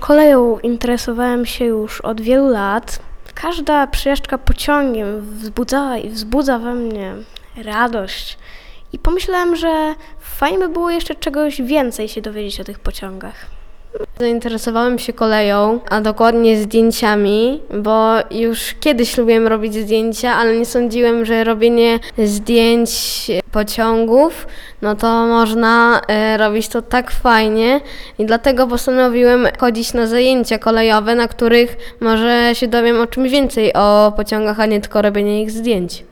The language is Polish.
Koleją interesowałem się już od wielu lat. Każda przejażdżka pociągiem wzbudzała i wzbudza we mnie radość. I pomyślałem, że fajnie by było jeszcze czegoś więcej się dowiedzieć o tych pociągach. Zainteresowałem się koleją, a dokładnie zdjęciami, bo już kiedyś lubiłem robić zdjęcia, ale nie sądziłem, że robienie zdjęć pociągów, no to można robić to tak fajnie i dlatego postanowiłem chodzić na zajęcia kolejowe, na których może się dowiem o czymś więcej o pociągach, a nie tylko robienie ich zdjęć.